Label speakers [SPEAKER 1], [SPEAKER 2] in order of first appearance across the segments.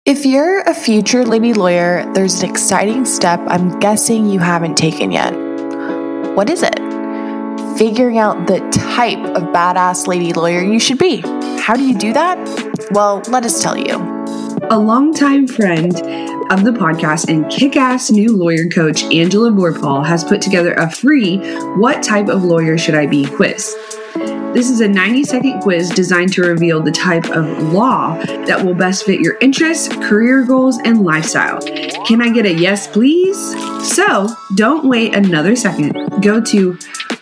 [SPEAKER 1] If you're a future lady lawyer, there's an exciting step I'm guessing you haven't taken yet. What is it? Figuring out the type of badass lady lawyer you should be. How do you do that? Well, let us tell you.
[SPEAKER 2] A longtime friend of the podcast and kick-ass new lawyer coach, Angela Vorpahl, has put together a free What Type of Lawyer Should I Be quiz. This is a 90-second quiz designed to reveal the type of law that will best fit your interests, career goals, and lifestyle. Can I get a yes, please? So don't wait another second. Go to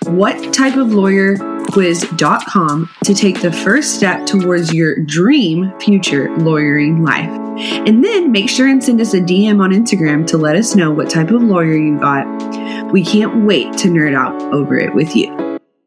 [SPEAKER 2] whattypeoflawyerquiz.com to take the first step towards your dream future lawyering life. And then make sure and send us a DM on Instagram to let us know what type of lawyer you got. We can't wait to nerd out over it with you.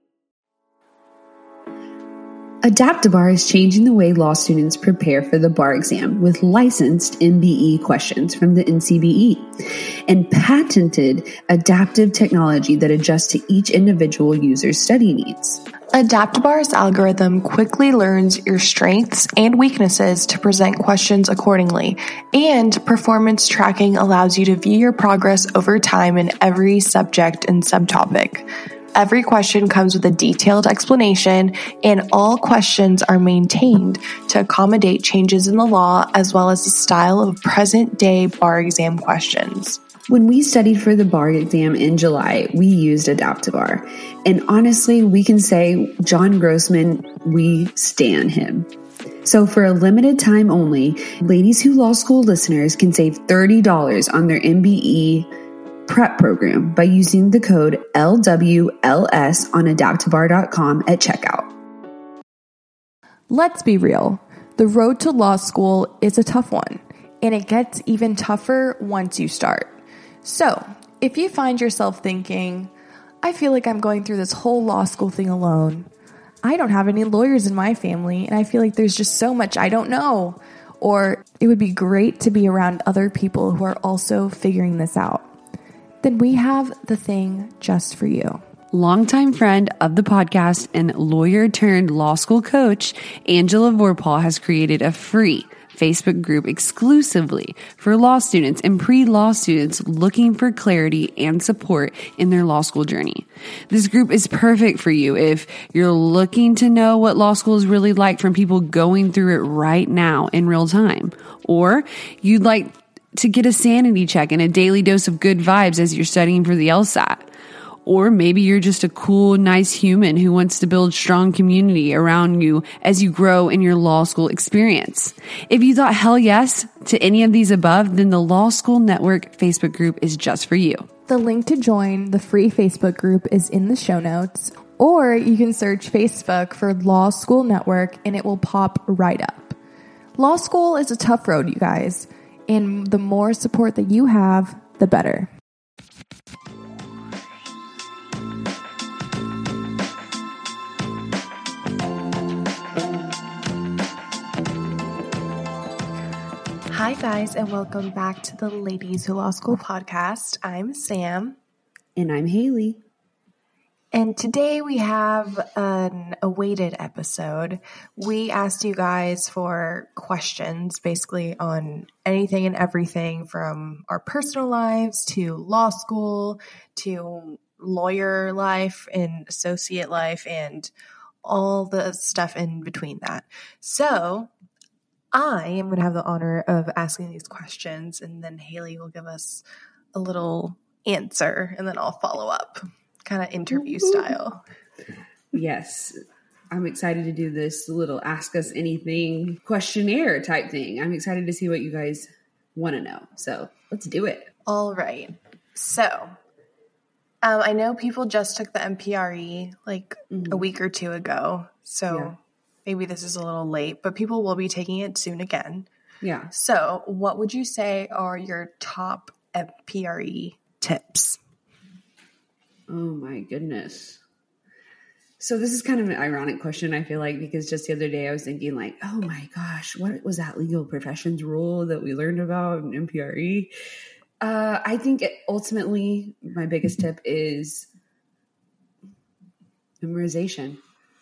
[SPEAKER 2] Adaptabar is changing the way law students prepare for the bar exam with licensed MBE questions from the NCBE and patented adaptive technology that adjusts to each individual user's study needs.
[SPEAKER 1] Adaptabar's algorithm quickly learns your strengths and weaknesses to present questions accordingly, and performance tracking allows you to view your progress over time in every subject and subtopic. Every question comes with a detailed explanation, and all questions are maintained to accommodate changes in the law as well as the style of present-day bar exam questions.
[SPEAKER 2] When we studied for the bar exam in July, we used Adaptabar. And honestly, we can say John Grossman, we stan him. So for a limited time only, Ladies Who Law School listeners can save $30 on their MBE prep program by using the code LWLS on adaptabar.com at checkout.
[SPEAKER 1] Let's be real. The road to law school is a tough one, and it gets even tougher once you start. So, if you find yourself thinking, I feel like I'm going through this whole law school thing alone. I don't have any lawyers in my family, and I feel like there's just so much I don't know. Or it would be great to be around other people who are also figuring this out. Then we have the thing just for you.
[SPEAKER 2] Longtime friend of the podcast and lawyer turned law school coach, Angela Vorpahl has created a free Facebook group exclusively for law students and pre-law students looking for clarity and support in their law school journey. This group is perfect for you if you're looking to know what law school is really like from people going through it right now in real time, or you'd like to get a sanity check and a daily dose of good vibes as you're studying for the LSAT. Or maybe you're just a cool, nice human who wants to build strong community around you as you grow in your law school experience. If you thought hell yes to any of these above, then the Law School Network Facebook group is just for you.
[SPEAKER 1] The link to join the free Facebook group is in the show notes, or you can search Facebook for Law School Network and it will pop right up. Law school is a tough road, you guys. And the more support that you have, the better. Hi guys, and welcome back to the Ladies Who Law School podcast. I'm Sam.
[SPEAKER 2] And I'm Haley.
[SPEAKER 1] And today we have an awaited episode. We asked you guys for questions basically on anything and everything from our personal lives to law school to lawyer life and associate life and all the stuff in between that. So I am going to have the honor of asking these questions, and then Haley will give us a little answer, and then I'll follow up. Kind of interview style.
[SPEAKER 2] Yes. I'm excited to do this little ask us anything questionnaire type thing. I'm excited to see what you guys want to know. So let's do it.
[SPEAKER 1] All right. So I know people just took the MPRE like a week or two ago. So maybe this is a little late, but people will be taking it soon again.
[SPEAKER 2] Yeah.
[SPEAKER 1] So what would you say are your top MPRE tips?
[SPEAKER 2] Oh my goodness. So this is kind of an ironic question, I feel like, because just the other day I was thinking like, oh my gosh, what was that legal professions rule that we learned about in MPRE? I think ultimately my biggest tip is memorization.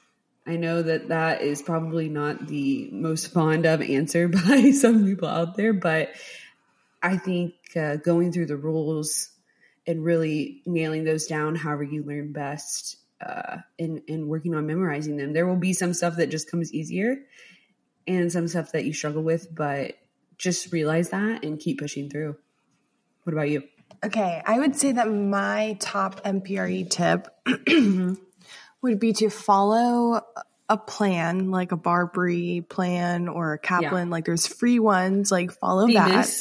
[SPEAKER 2] I know that is probably not the most fond of answer by some people out there, but I think going through the rules and really nailing those down, however you learn best, and working on memorizing them. There will be some stuff that just comes easier and some stuff that you struggle with, but just realize that and keep pushing through. What about you?
[SPEAKER 1] Okay, I would say that my top MPRE tip would be to follow a plan, like a Barbary plan or a Kaplan. Like there's free ones, like follow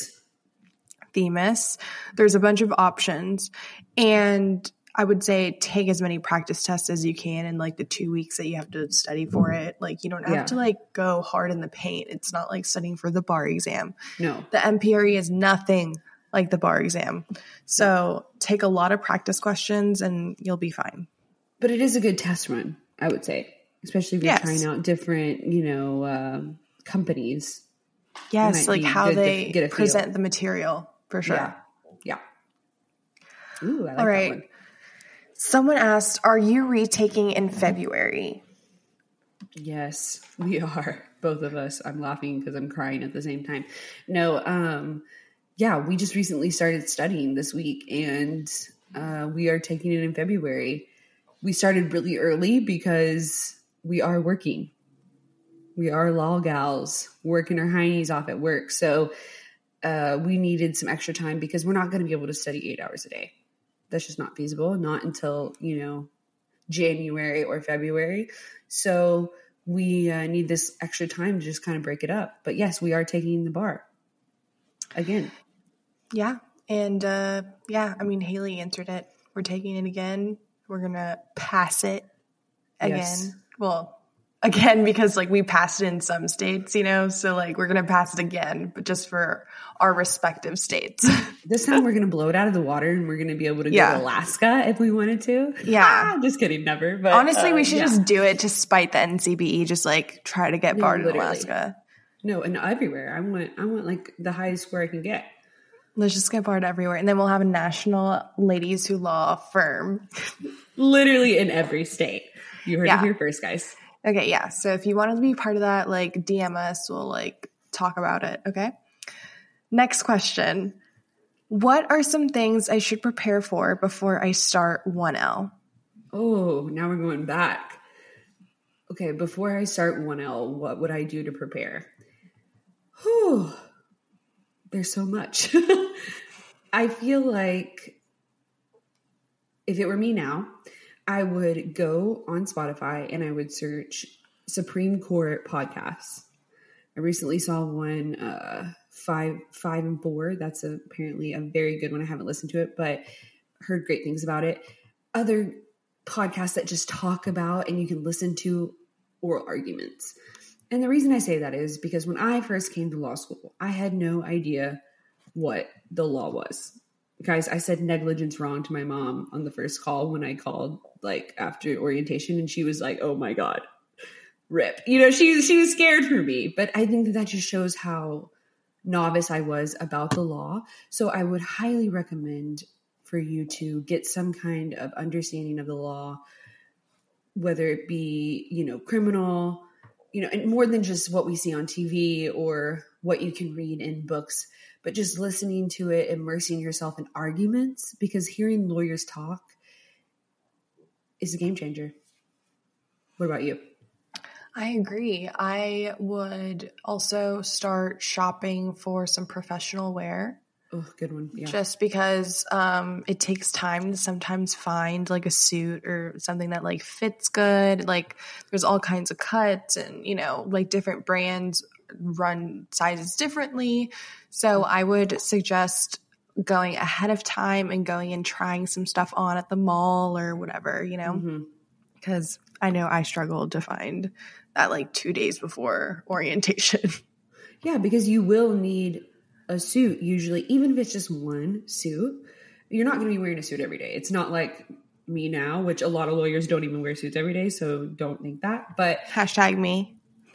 [SPEAKER 1] Themis. There's a bunch of options. And I would say take as many practice tests as you can in like the 2 weeks that you have to study for it. Like you don't have to like go hard in the paint. It's not like studying for the bar exam.
[SPEAKER 2] No.
[SPEAKER 1] The MPRE is nothing like the bar exam. So take a lot of practice questions and you'll be fine.
[SPEAKER 2] But it is a good test run, I would say, especially if you're trying out different, companies.
[SPEAKER 1] Yes, like how they present the material for sure.
[SPEAKER 2] Yeah. Ooh, I like
[SPEAKER 1] All right.
[SPEAKER 2] that one.
[SPEAKER 1] Someone asked, are you retaking in February?
[SPEAKER 2] Yes, we are. Both of us. I'm laughing because I'm crying at the same time. No, we just recently started studying this week and we are taking it in February. We started really early because we are working. We are law gals working our heinies off at work. So we needed some extra time because we're not going to be able to study 8 hours a day. That's just not feasible, not until, January or February. So we need this extra time to just kind of break it up. But yes, we are taking the bar again.
[SPEAKER 1] Yeah. And Haley answered it. We're taking it again. We're going to pass it again. Yes. Well, again, because like we passed it in some states, so like we're going to pass it again, but just for our respective states.
[SPEAKER 2] This time we're going to blow it out of the water and we're going to be able to go to Alaska if we wanted to.
[SPEAKER 1] Yeah.
[SPEAKER 2] Just kidding. Never. But
[SPEAKER 1] honestly, we should just do it to spite the NCBE. Just like try to get barred in Alaska.
[SPEAKER 2] No, and everywhere. I want like the highest score I can get.
[SPEAKER 1] Let's just get barred everywhere. And then we'll have a national ladies who law firm.
[SPEAKER 2] Literally in every state. You heard it here first, guys.
[SPEAKER 1] Okay, yeah. So if you want to be part of that, like DM us, we'll like talk about it, okay? Next question. What are some things I should prepare for before I start 1L?
[SPEAKER 2] Oh, now we're going back. Okay, before I start 1L, what would I do to prepare? Whew. There's so much. I feel like if it were me now, I would go on Spotify and I would search Supreme Court podcasts. I recently saw one, 5 and 4. That's apparently a very good one. I haven't listened to it, but heard great things about it. Other podcasts that just talk about and you can listen to oral arguments. And the reason I say that is because when I first came to law school, I had no idea what the law was. Guys, I said negligence wrong to my mom on the first call when I called like after orientation, and she was like, oh my God, rip. She was scared for me, but I think that just shows how novice I was about the law. So I would highly recommend for you to get some kind of understanding of the law, whether it be, criminal, and more than just what we see on TV or what you can read in books, but just listening to it, immersing yourself in arguments, because hearing lawyers talk is a game changer. What about you?
[SPEAKER 1] I agree. I would also start shopping for some professional wear.
[SPEAKER 2] Oh, good one. Yeah.
[SPEAKER 1] Just because it takes time to sometimes find like a suit or something that like fits good. Like there's all kinds of cuts and, like different brands run sizes differently. So I would suggest going ahead of time and going and trying some stuff on at the mall or whatever, because I know I struggled to find that like 2 days before orientation.
[SPEAKER 2] Yeah, because you will need a suit usually, even if it's just one suit. You're not going to be wearing a suit every day. It's not like me now, which a lot of lawyers don't even wear suits every day, so don't think that. But
[SPEAKER 1] hashtag me.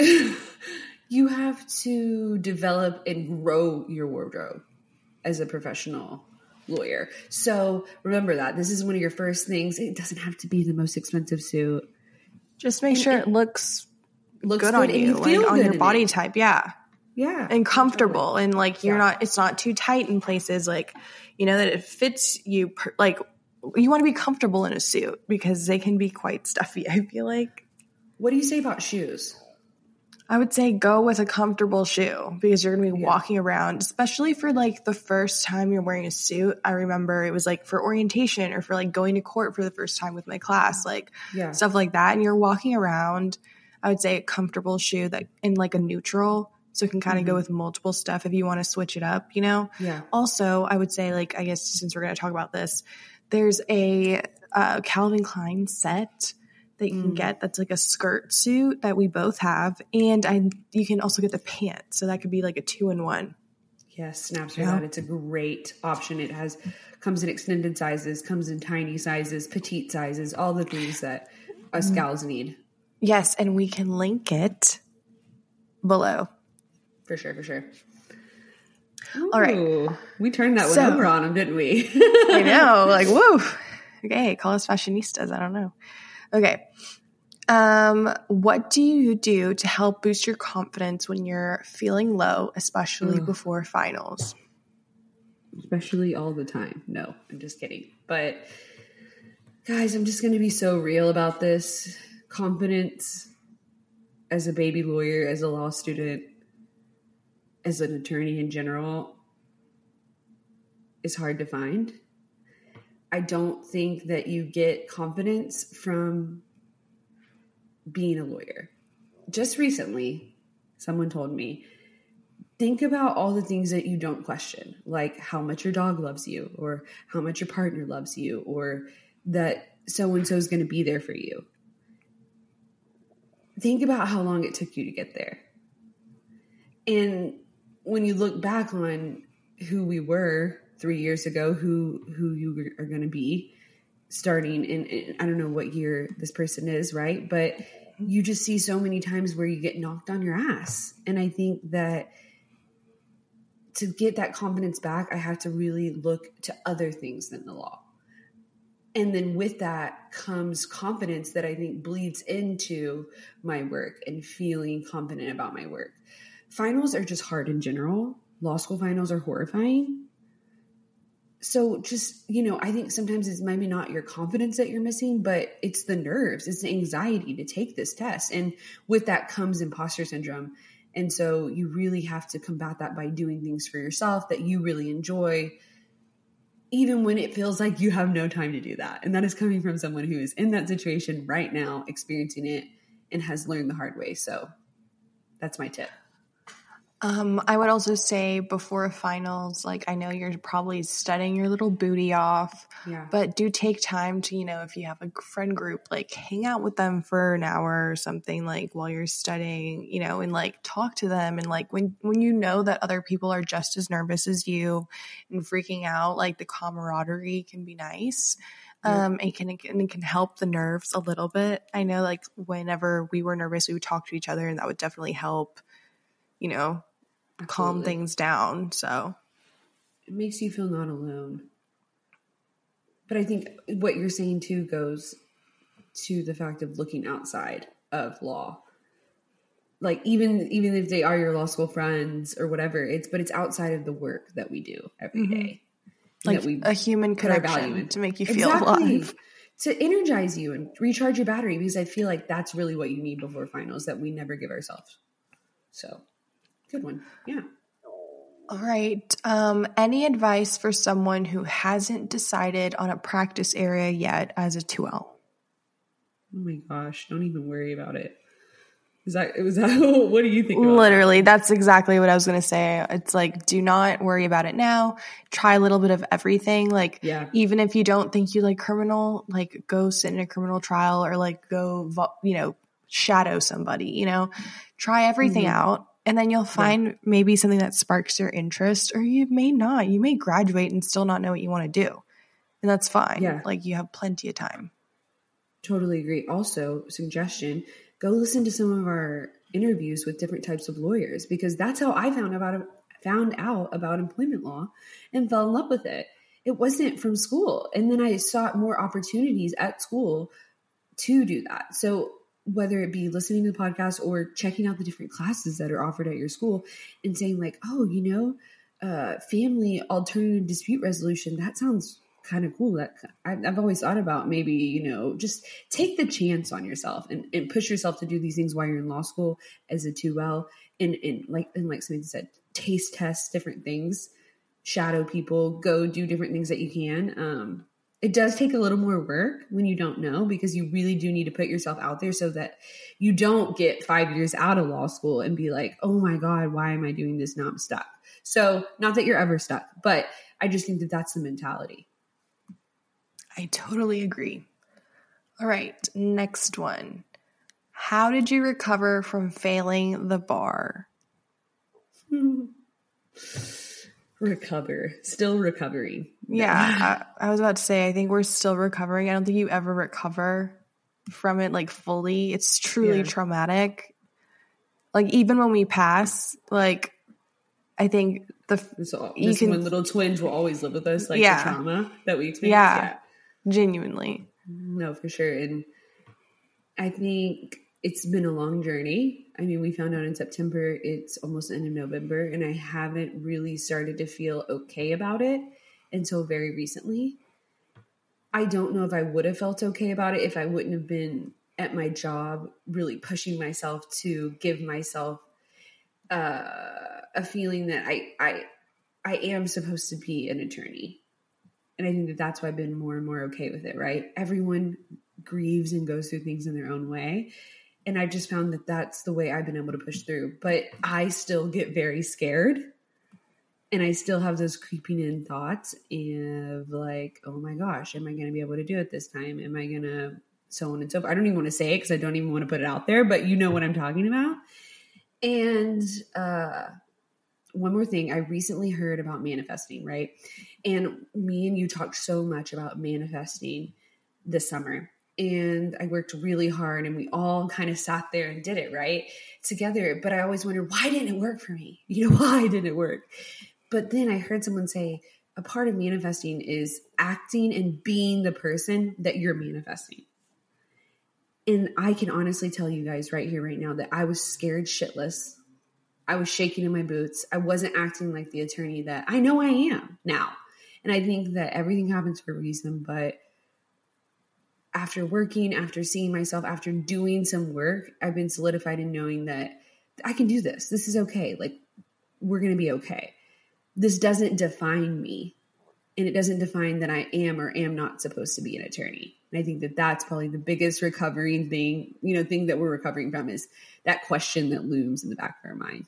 [SPEAKER 2] You have to develop and grow your wardrobe as a professional lawyer. So remember that. This is one of your first things. It doesn't have to be the most expensive suit.
[SPEAKER 1] Just make sure it looks good on
[SPEAKER 2] and
[SPEAKER 1] you,
[SPEAKER 2] you feel
[SPEAKER 1] like on
[SPEAKER 2] good
[SPEAKER 1] your
[SPEAKER 2] in
[SPEAKER 1] body
[SPEAKER 2] it.
[SPEAKER 1] type. Yeah.
[SPEAKER 2] Yeah.
[SPEAKER 1] And comfortable. And like, you're
[SPEAKER 2] Yeah.
[SPEAKER 1] not, it's not too tight in places. Like, you know, that it fits you. Like, you want to be comfortable in a suit because they can be quite stuffy, I feel like.
[SPEAKER 2] What do you say about shoes?
[SPEAKER 1] I would say go with a comfortable shoe because you're going to be walking around, especially for like the first time you're wearing a suit. I remember it was like for orientation or for like going to court for the first time with my class, like stuff like that. And you're walking around, I would say a comfortable shoe that in like a neutral, so it can kind of go with multiple stuff if you want to switch it up, you know?
[SPEAKER 2] Yeah.
[SPEAKER 1] Also, I would say, like, I guess since we're going to talk about this, there's a Calvin Klein set that you can get that's like a skirt suit that we both have. And you can also get the pants. So that could be like a 2-in-1.
[SPEAKER 2] Yes, snaps for that. It's a great option. It comes in extended sizes, comes in tiny sizes, petite sizes, all the things that us gals need.
[SPEAKER 1] Yes, and we can link it below.
[SPEAKER 2] For sure.
[SPEAKER 1] Ooh, all right.
[SPEAKER 2] We turned that one over on them, didn't we?
[SPEAKER 1] I know. Like, woo. Okay, call us fashionistas. I don't know. Okay. What do you do to help boost your confidence when you're feeling low, especially before finals?
[SPEAKER 2] Especially all the time. No, I'm just kidding. But guys, I'm just going to be so real about this. Confidence as a baby lawyer, as a law student, as an attorney in general, is hard to find. I don't think that you get confidence from being a lawyer. Just recently, someone told me, think about all the things that you don't question, like how much your dog loves you, or how much your partner loves you, or that so-and-so is going to be there for you. Think about how long it took you to get there. And when you look back on who we were 3 years ago, who you are going to be starting in, I don't know what year this person is, right? But you just see so many times where you get knocked on your ass. And I think that to get that confidence back, I have to really look to other things than the law. And then with that comes confidence that I think bleeds into my work and feeling confident about my work. Finals are just hard in general. Law school finals are horrifying. So just, I think sometimes it's maybe not your confidence that you're missing, but it's the nerves, it's the anxiety to take this test. And with that comes imposter syndrome. And so you really have to combat that by doing things for yourself that you really enjoy, even when it feels like you have no time to do that. And that is coming from someone who is in that situation right now, experiencing it and has learned the hard way. So that's my tip.
[SPEAKER 1] I would also say before finals, like I know you're probably studying your little booty off, but do take time to, if you have a friend group, like hang out with them for an hour or something, like while you're studying, and like talk to them. And like when you know that other people are just as nervous as you and freaking out, like the camaraderie can be nice. It can help the nerves a little bit. I know like whenever we were nervous, we would talk to each other and that would definitely help, calm things down. So
[SPEAKER 2] it makes you feel not alone. But I think what you're saying too goes to the fact of looking outside of law. Like even if they are your law school friends or whatever, it's outside of the work that we do every day.
[SPEAKER 1] Like a human connection to make you feel alive.
[SPEAKER 2] To energize you and recharge your battery, because I feel like that's really what you need before finals that we never give ourselves. So good one. Yeah.
[SPEAKER 1] All right. Any advice for someone who hasn't decided on a practice area yet as a 2L?
[SPEAKER 2] Oh my gosh. Don't even worry about it. What do you think about
[SPEAKER 1] Literally, that's exactly what I was going to say. It's like, do not worry about it now. Try a little bit of everything. Like, even if you don't think you like criminal, like go sit in a criminal trial or like go, shadow somebody, try everything out. And then you'll find maybe something that sparks your interest, or you may not. You may graduate and still not know what you want to do. And that's fine.
[SPEAKER 2] Yeah.
[SPEAKER 1] Like you have plenty of time.
[SPEAKER 2] Totally agree. Also, suggestion, go listen to some of our interviews with different types of lawyers, because that's how I found out about employment law and fell in love with it. It wasn't from school. And then I sought more opportunities at school to do that. So whether it be listening to the podcast or checking out the different classes that are offered at your school and saying like, oh, family alternative dispute resolution, that sounds kind of cool. That I've always thought about maybe, just take the chance on yourself and push yourself to do these things while you're in law school as a 2L and like Samantha said, taste test different things, shadow people, go do different things that you can. It does take a little more work when you don't know, because you really do need to put yourself out there so that you don't get 5 years out of law school and be like, oh my God, why am I doing this? Now I'm stuck. So not that you're ever stuck, but I just think that that's the mentality.
[SPEAKER 1] I totally agree. All right, next one. How did you recover from failing the bar?
[SPEAKER 2] Recover. Still recovering.
[SPEAKER 1] Yeah, I was about to say, I think we're still recovering. I don't think you ever recover from it like fully. It's truly traumatic. Like even when we pass, like I think
[SPEAKER 2] this one little twinge will always live with us, like the trauma that we experience.
[SPEAKER 1] Yeah, genuinely.
[SPEAKER 2] No, for sure. And I think it's been a long journey. I mean, we found out in September, it's almost the end of November, and I haven't really started to feel okay about it until very recently. I don't know if I would have felt okay about it if I wouldn't have been at my job really pushing myself to give myself a feeling that I am supposed to be an attorney. And I think that that's why I've been more and more okay with it, right? Everyone grieves and goes through things in their own way. And I just found that that's the way I've been able to push through. But I still get very scared. And I still have those creeping in thoughts of like, oh my gosh, am I going to be able to do it this time? Am I going to so on and so forth? I don't even want to say it because I don't even want to put it out there, but you know what I'm talking about. And one more thing, I recently heard about manifesting, right? And me and you talked so much about manifesting this summer. And I worked really hard and we all kind of sat there and did it, right? Together. But I always wondered, why didn't it work for me? Why didn't it work? But then I heard someone say, a part of manifesting is acting and being the person that you're manifesting. And I can honestly tell you guys right here, right now, that I was scared shitless. I was shaking in my boots. I wasn't acting like the attorney that I know I am now. And I think that everything happens for a reason. But after working, after seeing myself, after doing some work, I've been solidified in knowing that I can do this. This is okay. Like, we're going to be okay. This doesn't define me. And it doesn't define that I am or am not supposed to be an attorney. And I think that that's probably the biggest recovering thing, thing that we're recovering from is that question that looms in the back of our mind.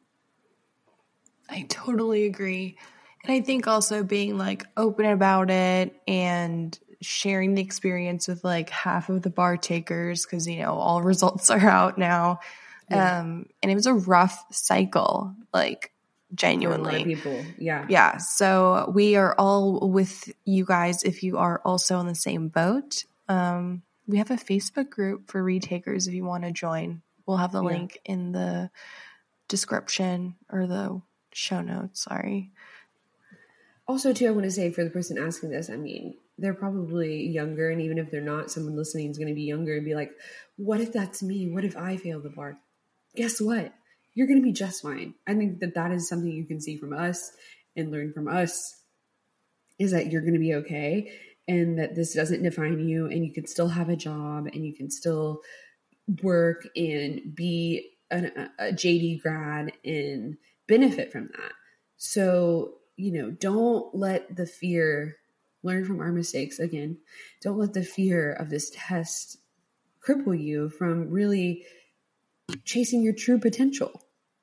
[SPEAKER 1] I totally agree. And I think also being like open about it and sharing the experience with like half of the bar takers, because, all results are out now. Yeah. And it was a rough cycle, like genuinely.
[SPEAKER 2] For a lot of people. Yeah.
[SPEAKER 1] Yeah. So we are all with you guys if you are also in the same boat. We have a Facebook group for retakers if you want to join. We'll have the link in the description or the show notes. Sorry.
[SPEAKER 2] Also, too, I want to say for the person asking this, I mean, they're probably younger. And even if they're not, someone listening is going to be younger and be like, what if that's me? What if I fail the bar? Guess what? You're going to be just fine. I think that that is something you can see from us and learn from us is that you're going to be okay. And that this doesn't define you and you can still have a job and you can still work and be a JD grad and benefit from that. So, don't let the fear, learn from our mistakes again. Don't let the fear of this test cripple you from really chasing your true potential.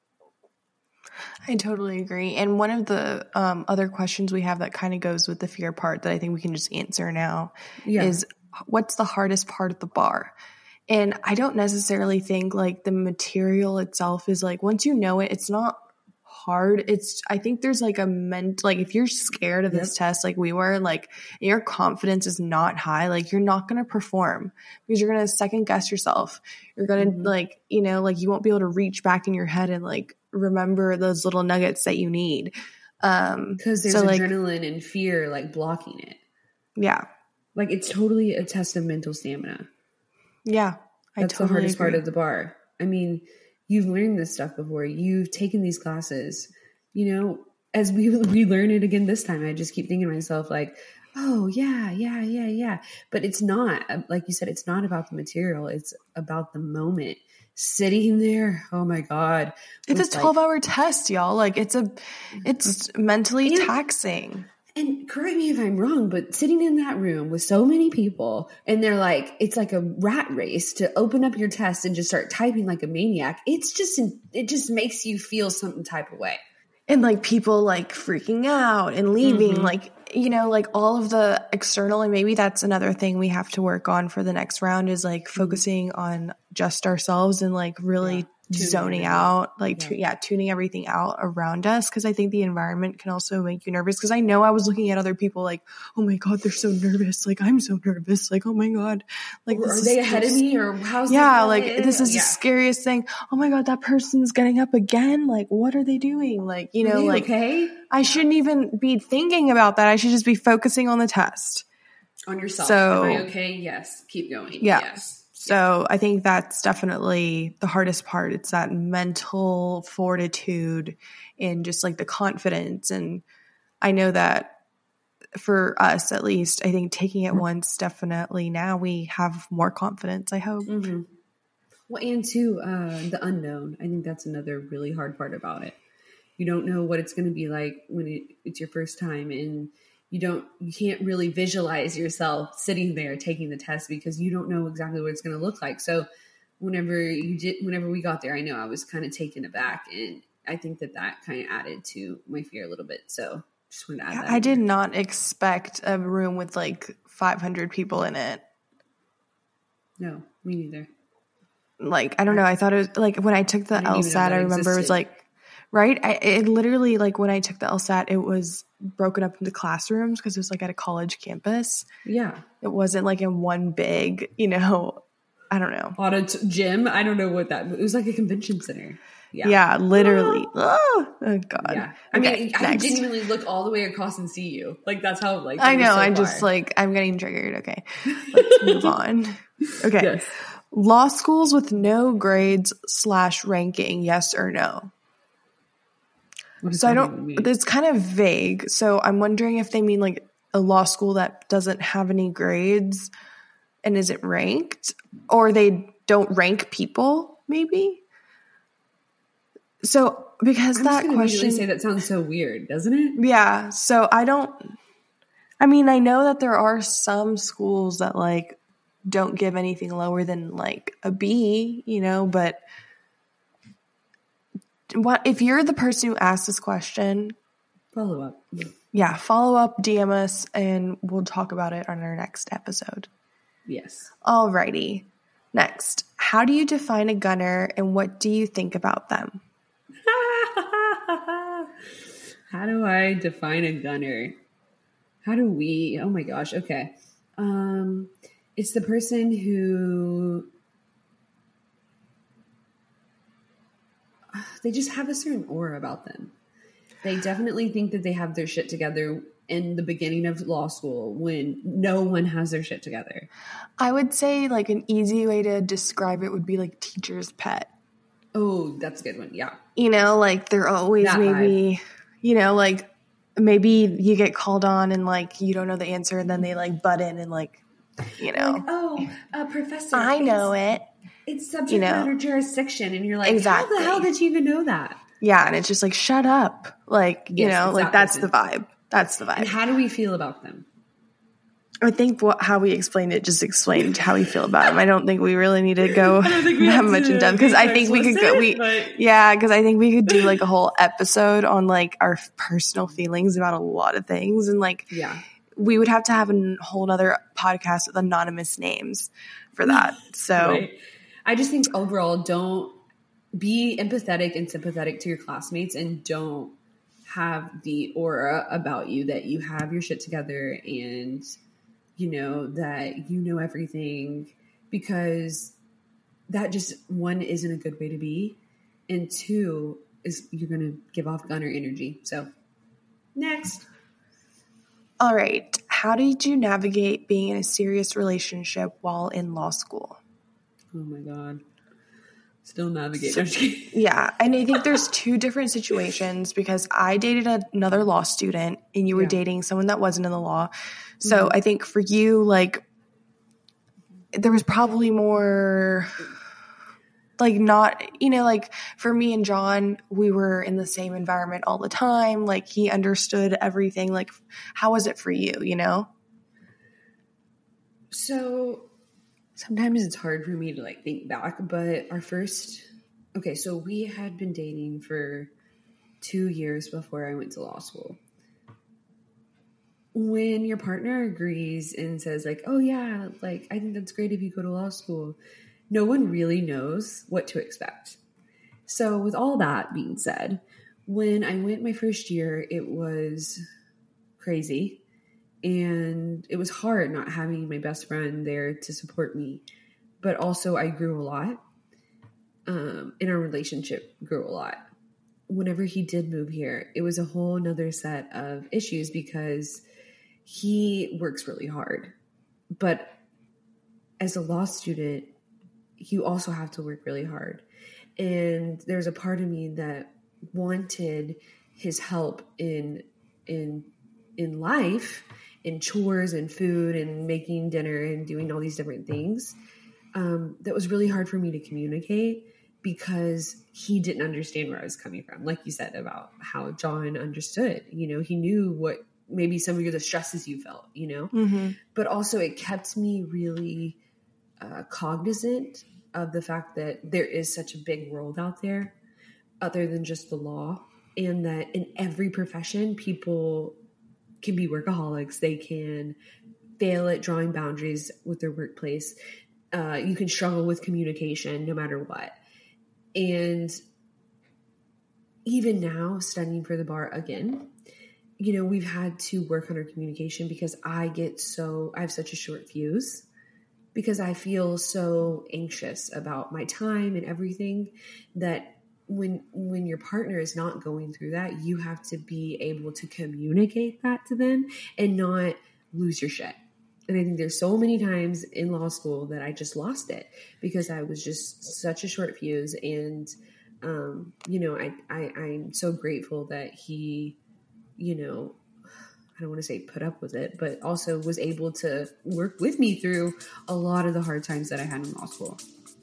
[SPEAKER 1] I totally agree. And one of the other questions we have that kind of goes with the fear part that I think we can just answer now is what's the hardest part of the bar? And I don't necessarily think like the material itself is like, once you know it, it's not hard. I think there's like like if you're scared of this test, like we were, like your confidence is not high, like you're not going to perform because you're going to second guess yourself. You're going to like, like you won't be able to reach back in your head and like remember those little nuggets that you need.
[SPEAKER 2] Because there's adrenaline and fear like blocking it.
[SPEAKER 1] Yeah.
[SPEAKER 2] Like it's totally a test of mental stamina.
[SPEAKER 1] Yeah.
[SPEAKER 3] That's the hardest part of the bar. I mean, you've learned this stuff before. You've taken these classes, as we learn it again this time. I just keep thinking to myself like, oh yeah. But it's not, like you said, it's not about the material. It's about the moment. Sitting there, oh my God.
[SPEAKER 1] It's a 12-hour test, y'all. Like it's mentally taxing.
[SPEAKER 3] And correct me if I'm wrong, but sitting in that room with so many people and they're like, it's like a rat race to open up your test and just start typing like a maniac. It just makes you feel some type of way.
[SPEAKER 1] And like people like freaking out and leaving, like all of the external, and maybe that's another thing we have to work on for the next round is like focusing on just ourselves and like really zoning out, tuning everything out around us. Cause I think the environment can also make you nervous. Cause I know I was looking at other people like, oh my God, they're so nervous. Like I'm so nervous. Like, oh my God. Like,
[SPEAKER 3] are they ahead of me or how's
[SPEAKER 1] this is the scariest thing. Oh my God, that person's getting up again. Like, what are they doing? Like,
[SPEAKER 3] okay.
[SPEAKER 1] I shouldn't even be thinking about that. I should just be focusing on the test.
[SPEAKER 3] On yourself.
[SPEAKER 1] So,
[SPEAKER 3] am I okay? Yes. Keep going.
[SPEAKER 1] Yeah.
[SPEAKER 3] Yes.
[SPEAKER 1] So I think that's definitely the hardest part. It's that mental fortitude and just like the confidence. And I know that for us, at least, I think taking it once, definitely now we have more confidence, I hope.
[SPEAKER 3] Mm-hmm. Well, and too, the unknown. I think that's another really hard part about it. You don't know what it's going to be like when it's your first time, and you can't really visualize yourself sitting there taking the test because you don't know exactly what it's going to look like. So whenever we got there, I know I was kind of taken aback, and I think that kind of added to my fear a little bit. So just wanted to add that.
[SPEAKER 1] I did not expect a room with like 500 people in it.
[SPEAKER 3] No, me neither.
[SPEAKER 1] Like, I don't know. I thought it was like when I took the LSAT, I remember it was like, right? It literally, like when I took the LSAT, it was broken up into classrooms because it was like at a college campus.
[SPEAKER 3] Yeah.
[SPEAKER 1] It wasn't like in one big, I don't know.
[SPEAKER 3] Gym? I don't know what that, it was like a convention center. Yeah.
[SPEAKER 1] Yeah, literally. Oh God.
[SPEAKER 3] Yeah. I mean, I genuinely look all the way across and see you. Like that's how like
[SPEAKER 1] I know. I'm just like, I'm getting triggered. Okay. Let's move on. Okay.
[SPEAKER 3] Yes.
[SPEAKER 1] Law schools with no grades / ranking, yes or no? So it's kind of vague. So I'm wondering if they mean like a law school that doesn't have any grades and isn't ranked, or they don't rank people maybe. So because that question,
[SPEAKER 3] say that sounds so weird, doesn't it?
[SPEAKER 1] Yeah. So I know that there are some schools that like don't give anything lower than like a B, but what if you're the person who asked this question?
[SPEAKER 3] Follow up.
[SPEAKER 1] Yeah, follow up, DM us, and we'll talk about it on our next episode.
[SPEAKER 3] Yes.
[SPEAKER 1] Alrighty. Next, how do you define a gunner and what do you think about them?
[SPEAKER 3] How do I define a gunner? How do we? Oh my gosh. Okay. It's the person who they just have a certain aura about them. They definitely think that they have their shit together in the beginning of law school when no one has their shit together.
[SPEAKER 1] I would say like an easy way to describe it would be like teacher's pet.
[SPEAKER 3] Oh, that's a good one. Yeah.
[SPEAKER 1] Like they're always that maybe, vibe. Like maybe you get called on and like you don't know the answer and then they like butt in and like,
[SPEAKER 3] Like, professor.
[SPEAKER 1] I know it.
[SPEAKER 3] It's subject matter jurisdiction. And you're like,
[SPEAKER 1] exactly.
[SPEAKER 3] How the hell did you even know that?
[SPEAKER 1] Yeah. And it's just like, shut up. Like, exactly. Like that's the vibe. That's the vibe.
[SPEAKER 3] And how do we feel about them?
[SPEAKER 1] I think how we explained it just explained how we feel about them. I don't think we really need to go that much in depth because I think we could go. Because I think we could do like a whole episode on like our personal feelings about a lot of things, and like we would have to have a whole other podcast with anonymous names for that. So
[SPEAKER 3] right. I just think overall, don't be empathetic and sympathetic to your classmates, and don't have the aura about you that you have your shit together and that you know everything, because that just, one, isn't a good way to be, and two, is you're going to give off gunner energy. So next.
[SPEAKER 1] All right. How did you navigate being in a serious relationship while in law school?
[SPEAKER 3] Oh my God. Still navigating.
[SPEAKER 1] Yeah. And I think there's two different situations because I dated another law student and you were dating someone that wasn't in the law. So I think for you, like, there was probably more, like, not, you know, like for me and John, we were in the same environment all the time. Like, he understood everything. Like, how was it for you, you know?
[SPEAKER 3] So sometimes it's hard for me to like think back, but so we had been dating for 2 years before I went to law school. When your partner agrees and says like, oh yeah, like I think that's great if you go to law school, no one really knows what to expect. So with all that being said, when I went my first year, it was crazy. And it was hard not having my best friend there to support me. But also I grew a lot. And our relationship grew a lot. Whenever he did move here, it was a whole nother set of issues because he works really hard. But as a law student, you also have to work really hard. And there's a part of me that wanted his help in life, in chores and food and making dinner and doing all these different things. That was really hard for me to communicate because he didn't understand where I was coming from. Like you said about how John understood, you know, he knew what maybe some of the stresses you felt, you know, but also it kept me really cognizant of the fact that there is such a big world out there other than just the law, and that in every profession, people can be workaholics. They can fail at drawing boundaries with their workplace. You can struggle with communication no matter what. And even now, studying for the bar again, you know, we've had to work on our communication because I have such a short fuse because I feel so anxious about my time and everything that when your partner is not going through that, you have to be able to communicate that to them and not lose your shit. And I think there's so many times in law school that I just lost it because I was just such a short fuse. And, you know, I'm so grateful that he, you know, I don't want to say put up with it, but also was able to work with me through a lot of the hard times that I had in law school.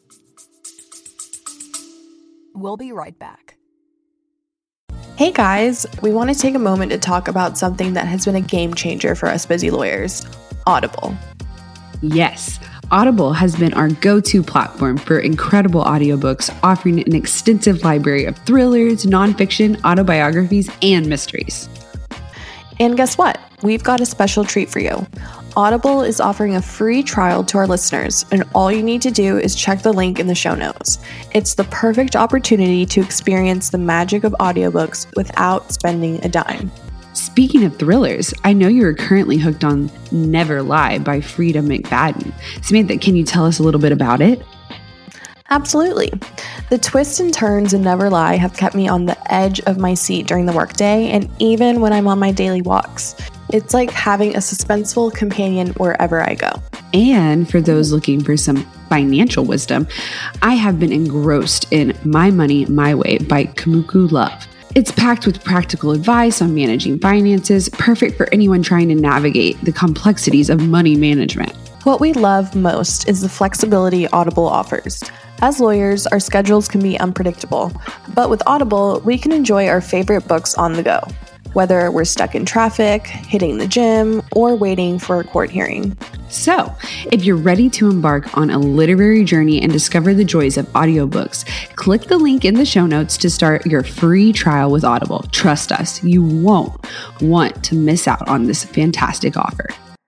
[SPEAKER 4] We'll be right back.
[SPEAKER 1] Hey guys, we want to take a moment to talk about something that has been a game changer for us busy lawyers, Audible.
[SPEAKER 2] Yes, Audible has been our go-to platform for incredible audiobooks, offering an extensive library of thrillers, nonfiction, autobiographies, and mysteries.
[SPEAKER 1] And guess what? We've got a special treat for you. Audible is offering a free trial to our listeners, and all you need to do is check the link in the show notes. It's the perfect opportunity to experience the magic of audiobooks without spending a dime.
[SPEAKER 2] Speaking of thrillers, I know you are currently hooked on Never Lie by Frida McFadden. Samantha, can you tell us a little bit about it?
[SPEAKER 1] Absolutely. The twists and turns in Never Lie have kept me on the edge of my seat during the workday and even when I'm on my daily walks. It's like having a suspenseful companion wherever I go.
[SPEAKER 2] And for those looking for some financial wisdom, I have been engrossed in My Money, My Way by Kamuku Love. It's packed with practical advice on managing finances, perfect for anyone trying to navigate the complexities of money management.
[SPEAKER 1] What we love most is the flexibility Audible offers. As lawyers, our schedules can be unpredictable, but with Audible, we can enjoy our favorite books on the go, whether we're stuck in traffic, hitting the gym, or waiting for a court hearing.
[SPEAKER 2] So, if you're ready to embark on a literary journey and discover the joys of audiobooks, click the link in the show notes to start your free trial with Audible. Trust us, you won't want to miss out on this fantastic offer.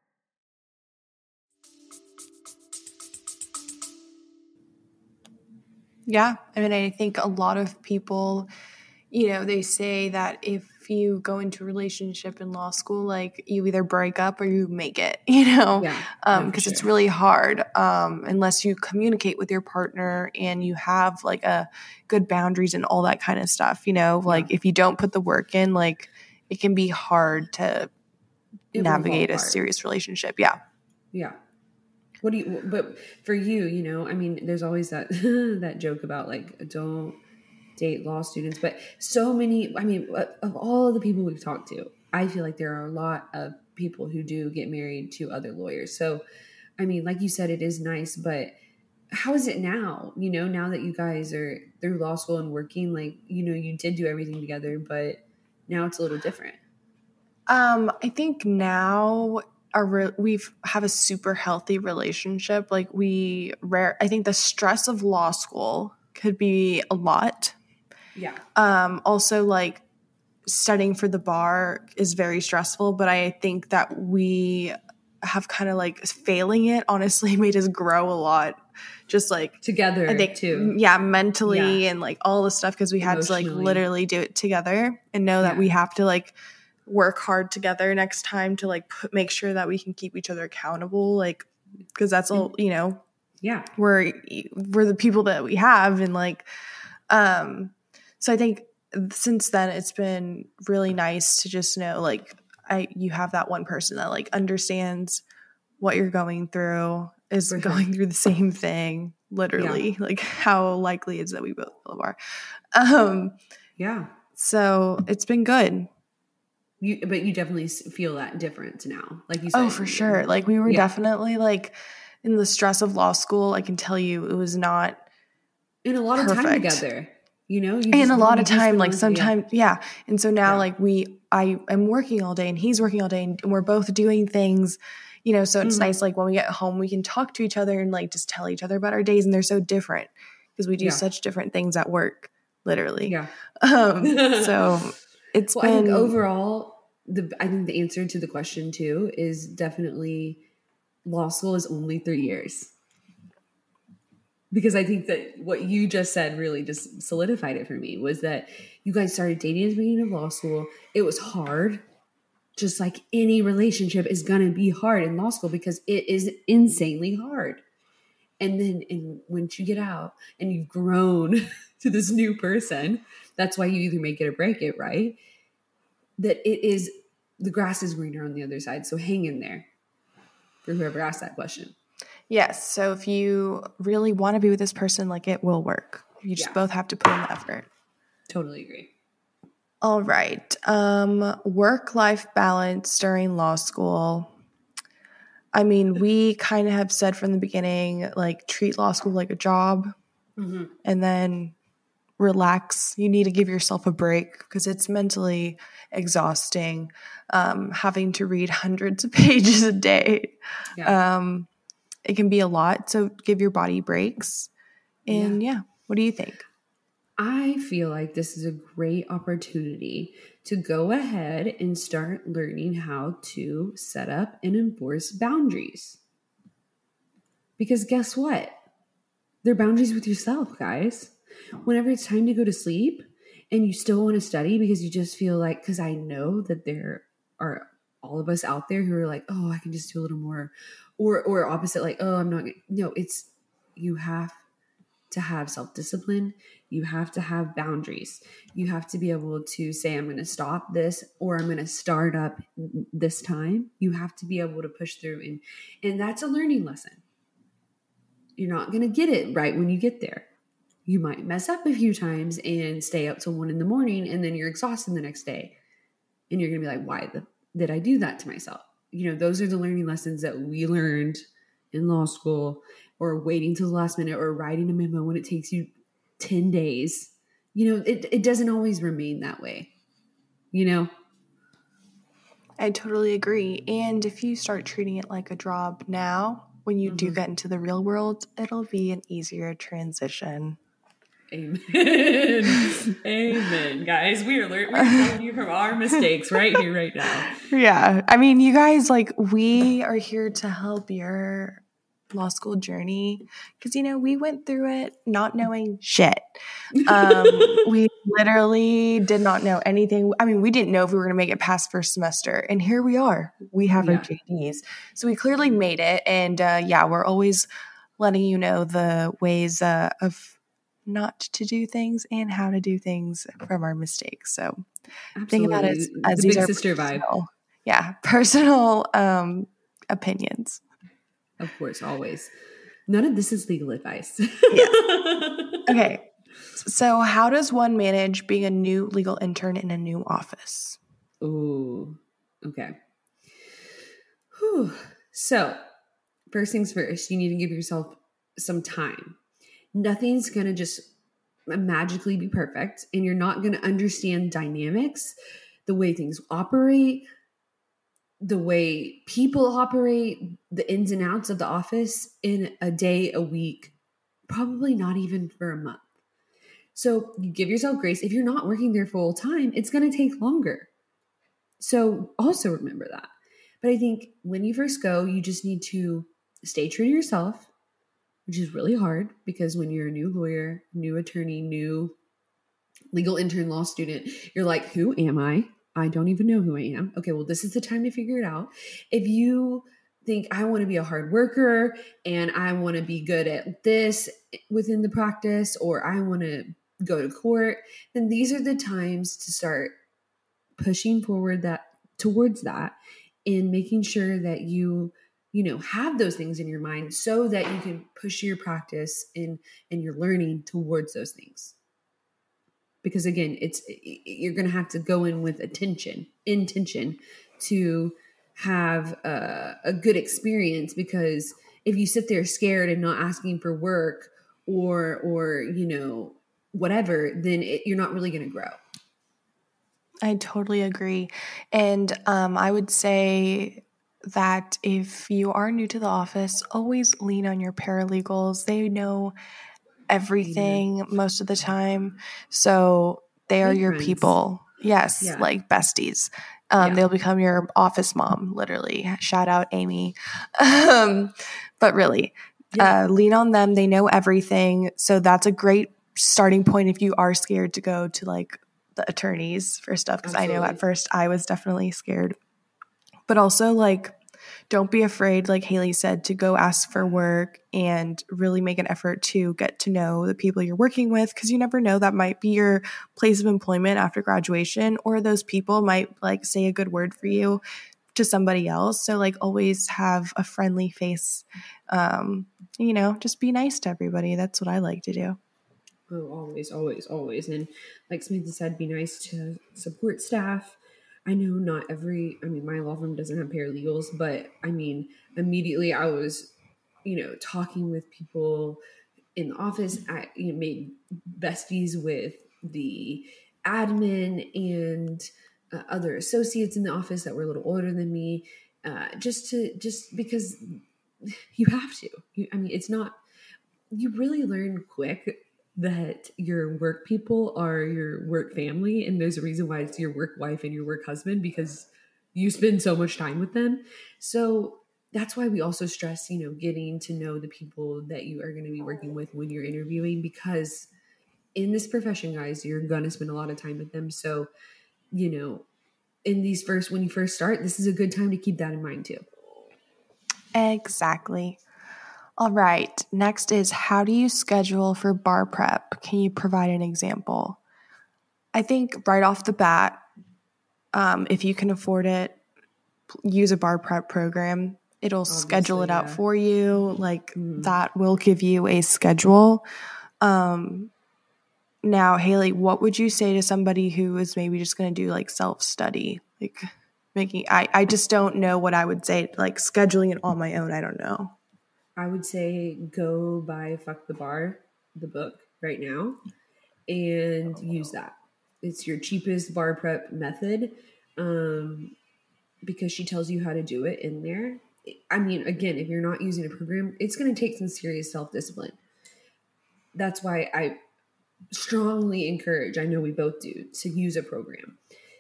[SPEAKER 1] Yeah, I mean, I think a lot of people, you know, they say that if you go into a relationship in law school, like you either break up or you make it, you know, because it's really hard unless you communicate with your partner and you have like a good boundaries and all that kind of stuff, you know, like if you don't put the work in, like it can be hard to navigate a serious relationship. Yeah.
[SPEAKER 3] Yeah. But for you, you know, I mean, there's always that, that joke about like, don't date law students, but so many, I mean, of all the people we've talked to, I feel like there are a lot of people who do get married to other lawyers. So, I mean, like you said, it is nice, but how is it now? You know, now that you guys are through law school and working, like, you know, you did do everything together, but now it's a little different.
[SPEAKER 1] I think now we have a super healthy relationship. Like I think the stress of law school could be a lot.
[SPEAKER 3] Yeah.
[SPEAKER 1] Also, like studying for the bar is very stressful, but I think that we have kind of like failing it honestly made us grow a lot. Just like
[SPEAKER 3] together,
[SPEAKER 1] I think,
[SPEAKER 3] too.
[SPEAKER 1] Yeah, mentally and like all the stuff because we had to like literally do it together and know that we have to like work hard together next time to like make sure that we can keep each other accountable, like because that's all, you know.
[SPEAKER 3] Yeah,
[SPEAKER 1] we're the people that we have, and like so I think since then it's been really nice to just know like you have that one person that like understands what you're going through, is going through the same thing literally, like how likely is that we both are. So it's been good.
[SPEAKER 3] But you definitely feel that difference now, like you said.
[SPEAKER 1] Oh, for sure. Like we were definitely like in the stress of law school. I can tell you it was not
[SPEAKER 3] in a lot of time together, you know,
[SPEAKER 1] and a lot of time, like sometimes, And so now like I am working all day and he's working all day and we're both doing things, you know, so it's nice. Like when we get home, we can talk to each other and like just tell each other about our days. And they're so different because we do such different things at work, literally. So it's been,
[SPEAKER 3] I think overall, I think the answer to the question too is definitely law school is only 3 years. Because I think that what you just said really just solidified it for me, was that you guys started dating at the beginning of law school. It was hard. Just like any relationship is going to be hard in law school because it is insanely hard. And then once you get out and you've grown to this new person, that's why you either make it or break it, right? That the grass is greener on the other side. So hang in there for whoever asked that question.
[SPEAKER 1] Yes. So if you really want to be with this person, like it will work. You just both have to put in the effort.
[SPEAKER 3] Totally agree.
[SPEAKER 1] All right. Work-life balance during law school. I mean, we kind of have said from the beginning, like treat law school like a job and then relax. You need to give yourself a break because it's mentally exhausting, having to read hundreds of pages a day. It can be a lot, so give your body breaks. And what do you think?
[SPEAKER 3] I feel like this is a great opportunity to go ahead and start learning how to set up and enforce boundaries. Because guess what? They're boundaries with yourself, guys. Whenever it's time to go to sleep and you still want to study because you just feel like, because I know that there are all of us out there who are like, oh, I can just do a little more, or opposite, like, oh, I'm not. No, it's, you have to have self-discipline. You have to have boundaries. You have to be able to say, I'm going to stop this, or I'm going to start up this time. You have to be able to push through. And that's a learning lesson. You're not going to get it right when you get there. You might mess up a few times and stay up till 1 a.m. and then you're exhausted the next day. And you're going to be like, why did I do that to myself? You know, those are the learning lessons that we learned in law school, or waiting till the last minute, or writing a memo when it takes you 10 days. You know, it doesn't always remain that way, you know?
[SPEAKER 1] I totally agree. And if you start treating it like a job now, when you do get into the real world, it'll be an easier transition.
[SPEAKER 3] Amen. Amen, guys. We're telling you from our mistakes right here, right now.
[SPEAKER 1] Yeah. I mean, you guys, like, we are here to help your law school journey because, you know, we went through it not knowing shit. We literally did not know anything. I mean, we didn't know if we were going to make it past first semester, and here we are. We have our JDs. So we clearly made it. And we're always letting you know the ways of not to do things and how to do things from our mistakes. So think about it as
[SPEAKER 3] the
[SPEAKER 1] these
[SPEAKER 3] big
[SPEAKER 1] are
[SPEAKER 3] sister vibe.
[SPEAKER 1] Personal opinions.
[SPEAKER 3] Of course, always. None of this is legal advice.
[SPEAKER 1] Yes. Okay. So how does one manage being a new legal intern in a new office?
[SPEAKER 3] Ooh, okay. Whew. So, first things first, you need to give yourself some time. Nothing's going to just magically be perfect, and you're not going to understand dynamics, the way things operate, the way people operate, the ins and outs of the office in a day, a week, probably not even for a month. So you give yourself grace. If you're not working there full time, it's going to take longer. So also remember that. But I think when you first go, you just need to stay true to yourself, which is really hard because when you're a new lawyer, new attorney, new legal intern law student, you're like, who am I? I don't even know who I am. Okay, well, this is the time to figure it out. If you think I want to be a hard worker and I want to be good at this within the practice, or I want to go to court, then these are the times to start pushing forward towards that and making sure that you have those things in your mind so that you can push your practice and your learning towards those things. Because again, you're going to have to go in with intention to have a good experience. Because if you sit there scared and not asking for work or whatever, then you're not really going to grow.
[SPEAKER 1] I totally agree. And I would say that if you are new to the office, always lean on your paralegals. They know everything most of the time. So they are your
[SPEAKER 3] friends.
[SPEAKER 1] people. Yes,
[SPEAKER 3] Yeah.
[SPEAKER 1] like besties. They'll become your office mom, literally. Shout out Amy. But really, lean on them. They know everything. So that's a great starting point if you are scared to go to like the attorneys for stuff. Because I know at first I was definitely scared. But also like, don't be afraid, like Haley said, to go ask for work and really make an effort to get to know the people you're working with, because you never know, that might be your place of employment after graduation, or those people might like say a good word for you to somebody else. So like always have a friendly face, just be nice to everybody. That's what I like to do.
[SPEAKER 3] Oh, always, always, always. And like Samantha said, be nice to support staff. I know my law firm doesn't have paralegals, but immediately I was, talking with people in the office. I made besties with the admin and other associates in the office that were a little older than me, just because you have to. It's not, you really learn quick that your work people are your work family, and there's a reason why it's your work wife and your work husband, because you spend so much time with them. So that's why we also stress, getting to know the people that you are going to be working with when you're interviewing, because in this profession, guys, you're going to spend a lot of time with them. So, when you first start, this is a good time to keep that in mind too.
[SPEAKER 1] Exactly. All right. Next is, how do you schedule for bar prep? Can you provide an example? I think right off the bat, if you can afford it, use a bar prep program. It'll
[SPEAKER 3] Obviously,
[SPEAKER 1] schedule it out for you. Like that will give you a schedule. Now, Haley, what would you say to somebody who is maybe just going to do like self-study? Like I just don't know what I would say, like scheduling it on my own. I don't know.
[SPEAKER 3] I would say go buy Fuck the Bar, the book, right now, and use that. It's your cheapest bar prep method, because she tells you how to do it in there. Again, if you're not using a program, it's going to take some serious self-discipline. That's why I strongly encourage, I know we both do, to use a program.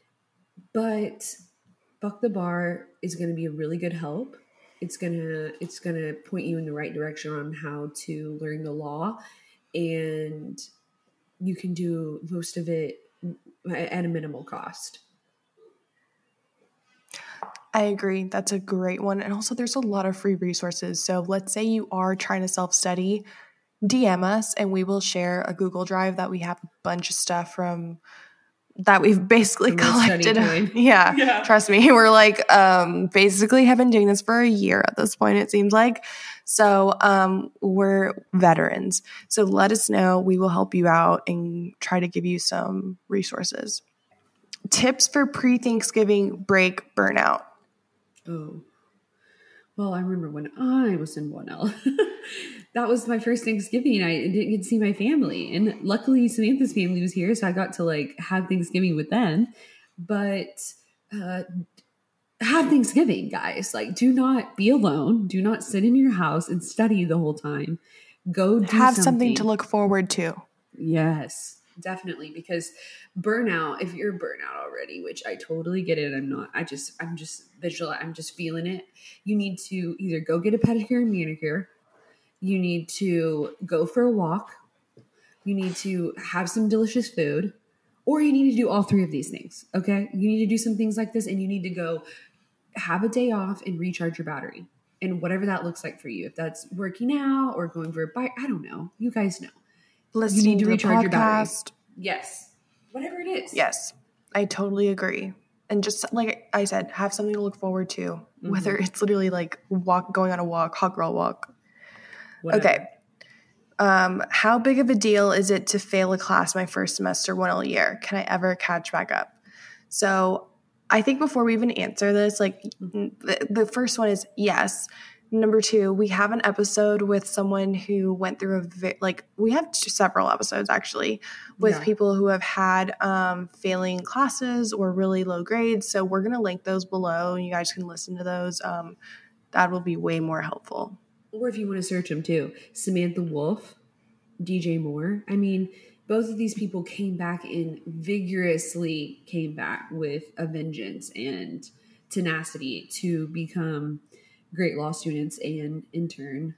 [SPEAKER 3] But Fuck the Bar is going to be a really good help. It's gonna point you in the right direction on how to learn the law, and you can do most of it at a minimal cost.
[SPEAKER 1] I agree. That's a great one. And also there's a lot of free resources. So let's say you are trying to self-study, DM us and we will share a Google Drive that we have a bunch of stuff from that we've basically
[SPEAKER 3] Remote study
[SPEAKER 1] collected.
[SPEAKER 3] time.
[SPEAKER 1] Yeah, trust me. We're like basically have been doing this for a year at this point, it seems like. So we're veterans. So let us know. We will help you out and try to give you some resources. Tips for pre-Thanksgiving break burnout.
[SPEAKER 3] Oh. Well, I remember when I was in 1L. That was my first Thanksgiving. I didn't get to see my family. And luckily Samantha's family was here, so I got to like have Thanksgiving with them. But have Thanksgiving, guys. Like, do not be alone. Do not sit in your house and study the whole time. Go do
[SPEAKER 1] Have something to look forward to.
[SPEAKER 3] Yes, definitely. Because burnout, if you're burnout already, which I totally get it. I'm not. I'm just visual. I'm just feeling it. You need to either go get a pedicure and manicure. You need to go for a walk. You need to have some delicious food. Or you need to do all three of these things. Okay? You need to do some things like this, and you need to go have a day off and recharge your battery. And whatever that looks like for you. If that's working out or going for a bike, I don't know. You guys know.
[SPEAKER 1] Listening
[SPEAKER 3] You need to
[SPEAKER 1] to
[SPEAKER 3] recharge your battery.
[SPEAKER 1] podcast.
[SPEAKER 3] Yes. Whatever it is.
[SPEAKER 1] Yes, I totally agree. And just like I said, have something to look forward to, whether it's literally like going on a walk, hot girl walk.
[SPEAKER 3] Whatever.
[SPEAKER 1] Okay. How big of a deal is it to fail a class my first semester 1L year? Can I ever catch back up? So I think before we even answer this, like the first one is yes. Number two, we have an episode with someone who went through we have several episodes actually with people who have had failing classes or really low grades. So we're going to link those below and you guys can listen to those. That will be way more helpful.
[SPEAKER 3] Or if you want to search them too, Samantha Wolf, DJ Moore. I mean, both of these people came back and vigorously came back with a vengeance and tenacity to become great law students, and in turn,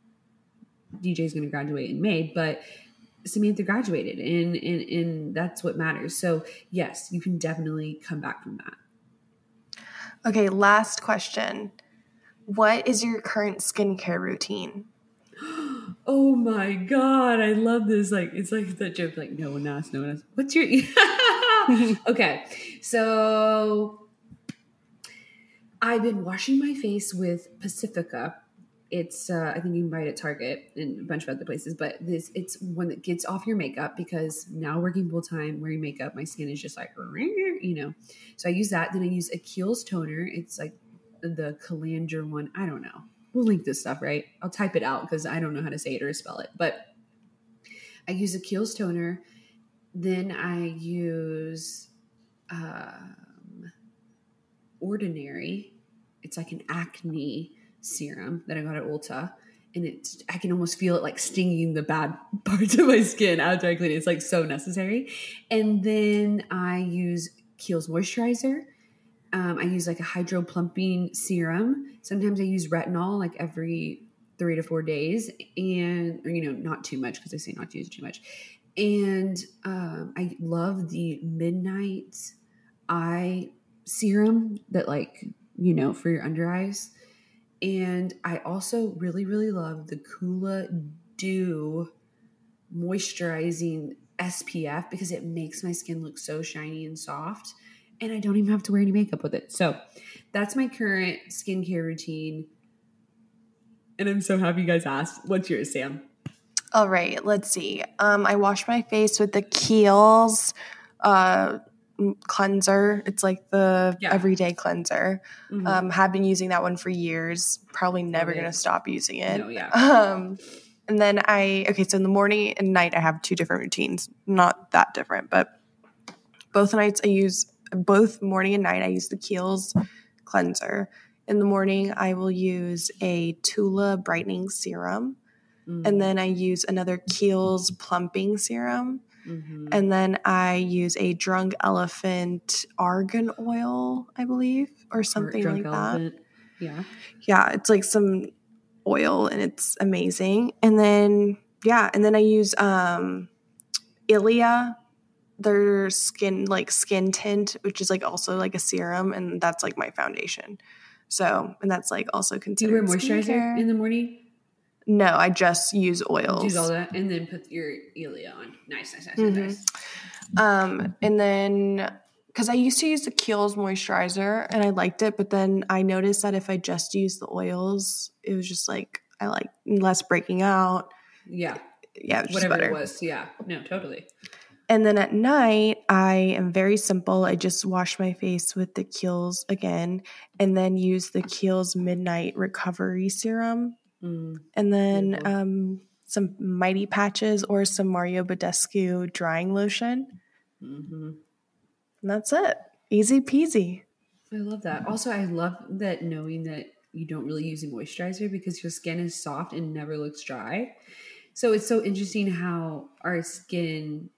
[SPEAKER 3] DJ is going to graduate in May, but Samantha graduated, and that's what matters. So yes, you can definitely come back from that.
[SPEAKER 1] Okay, last question. What is your current skincare routine?
[SPEAKER 3] Oh my God, I love this. Like, it's like that joke, like no one asked. What's your, okay. So I've been washing my face with Pacifica. It's, I think you can buy it at Target and a bunch of other places, but it's one that gets off your makeup because now working full time, wearing makeup, my skin is just like, you know, so I use that. Then I use a Kiehl's toner. It's like the Calander one. I don't know. We'll link this stuff, right? I'll type it out because I don't know how to say it or spell it, but I use a Kiehl's toner. Then I use, Ordinary. It's like an acne serum that I got at Ulta, and I can almost feel it like stinging the bad parts of my skin after I clean it. It's like so necessary. And then I use Kiehl's moisturizer. I use like a hydro plumping serum. Sometimes I use retinol like every 3 to 4 days, and or, you know, not too much because they say not to use too much. And I love the Midnight Eye serum that, like, you know, for your under eyes. And I also really, really love the Kula Dew moisturizing SPF because it makes my skin look so shiny and soft, and I don't even have to wear any makeup with it. So that's my current skincare routine. And I'm so happy you guys asked. What's yours, Sam?
[SPEAKER 1] All right, let's see. I wash my face with the Kiehl's cleanser. It's like the everyday cleanser. Have been using that one for years. Probably never going to stop using it.
[SPEAKER 3] No, yeah.
[SPEAKER 1] And then so in the morning and night I have 2 different routines. Not that different, but both morning and night I use the Kiehl's cleanser. In the morning I will use a Tula brightening serum. And then I use another Kiehl's plumping serum. And then I use a Drunk Elephant argan oil, I believe, or something like that.
[SPEAKER 3] Yeah.
[SPEAKER 1] Yeah, it's like some oil and it's amazing. And then I use Ilia, their skin tint, which is like also like a serum, and that's like my foundation. So, and that's like also considered.
[SPEAKER 3] Do you wear moisturizer in the morning?
[SPEAKER 1] No, I just use oils.
[SPEAKER 3] Use all that and then put your Ilia on. Nice. Nice.
[SPEAKER 1] And then, because I used to use the Kiehl's moisturizer and I liked it, but then I noticed that if I just used the oils, it was just like, I like less breaking out.
[SPEAKER 3] Yeah.
[SPEAKER 1] Yeah, it was
[SPEAKER 3] whatever
[SPEAKER 1] better.
[SPEAKER 3] It was. Yeah. No, totally.
[SPEAKER 1] And then at night, I am very simple. I just wash my face with the Kiehl's again, and then use the Kiehl's Midnight Recovery Serum. And then some Mighty Patches or some Mario Badescu drying lotion. And that's it. Easy peasy.
[SPEAKER 3] I love that. Also, I love that knowing that you don't really use a moisturizer because your skin is soft and never looks dry. So it's so interesting how our skin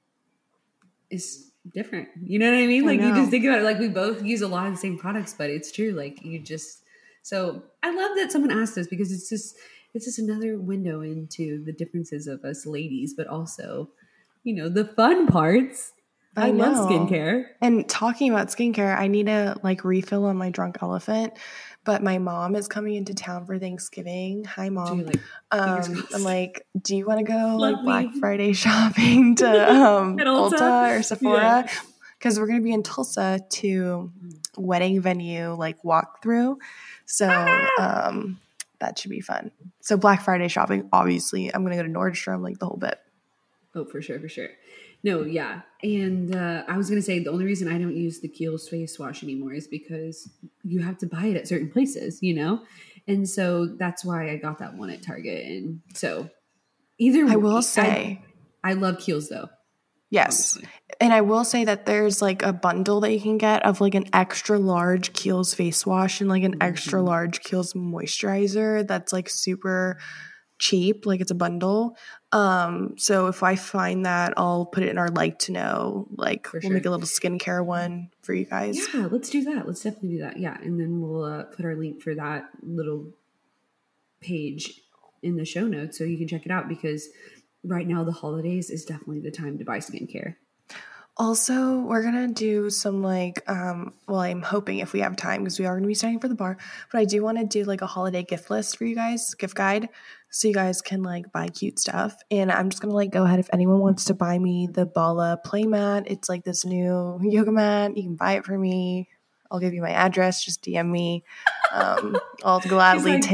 [SPEAKER 3] is different. You know what I mean? Like you just think about it, like we both use a lot of the same products, but it's true. Like you just, so I love that someone asked this because it's just another window into the differences of us ladies, but also, you know, the fun parts. I love skincare.
[SPEAKER 1] And talking about skincare, I need to like refill on my Drunk Elephant, but my mom is coming into town for Thanksgiving. Hi, Mom.
[SPEAKER 3] Like,
[SPEAKER 1] I'm like, do you want to go like Black Friday shopping to Ulta or Sephora? Because we're going to be in Tulsa to wedding venue like walkthrough. So that should be fun. So Black Friday shopping, obviously, I'm going to go to Nordstrom, like the whole bit.
[SPEAKER 3] Oh, for sure. No, yeah. And I was going to say the only reason I don't use the Kiehl's face wash anymore is because you have to buy it at certain places, you know? And so that's why I got that one at Target. And so either way,
[SPEAKER 1] I will say,
[SPEAKER 3] I love Kiehl's though.
[SPEAKER 1] Yes. Honestly. And I will say that there's like a bundle that you can get of like an extra large Kiehl's face wash and like an extra large Kiehl's moisturizer that's like super cheap, like it's a bundle. So if I find that, I'll put it in our like to know, like we'll make a little skincare one for you guys.
[SPEAKER 3] Yeah, let's do that. Let's definitely do that. Yeah. And then we'll put our link for that little page in the show notes so you can check it out because right now the holidays is definitely the time to buy skincare.
[SPEAKER 1] Also, we're going to do some like, well, I'm hoping if we have time because we are going to be starting for the bar, but I do want to do like a holiday gift list for you guys, gift guide, so you guys can like buy cute stuff. And I'm just going to like go ahead if anyone wants to buy me the Bala play mat. It's like this new yoga mat. You can buy it for me. I'll give you my address. Just DM me. I'll gladly take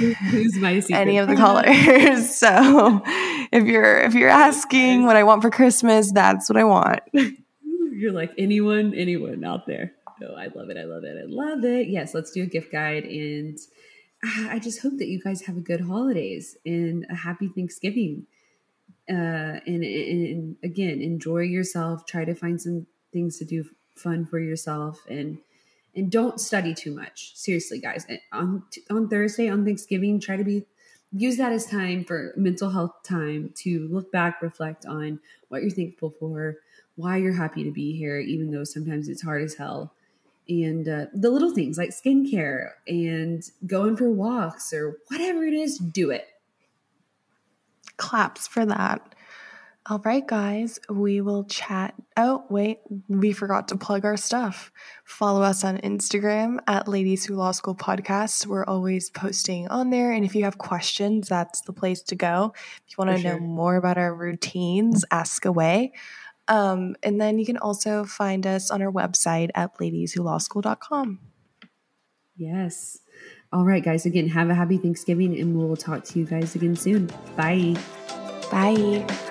[SPEAKER 1] any of the colors. So if you're asking what I want for Christmas, that's what I want.
[SPEAKER 3] You're like anyone out there. Oh, I love it. Yes, let's do a gift guide. And I just hope that you guys have a good holidays and a happy Thanksgiving. And again, enjoy yourself. Try to find some things to do fun for yourself and don't study too much. Seriously, guys. On Thursday, on Thanksgiving, try to use that as time for mental health time to look back, reflect on what you're thankful for, why you're happy to be here, even though sometimes it's hard as hell. And the little things like skincare and going for walks or whatever it is, do it.
[SPEAKER 1] Claps for that. All right, guys, we will chat. Oh, wait, we forgot to plug our stuff. Follow us on Instagram at Ladies Who Law School Podcast. We're always posting on there. And if you have questions, that's the place to go. If you want to know more about our routines, ask away. And then you can also find us on our website at ladieswholawschool.com.
[SPEAKER 3] Yes. All right, guys. Again, have a happy Thanksgiving, and we'll talk to you guys again soon. Bye.
[SPEAKER 1] Bye.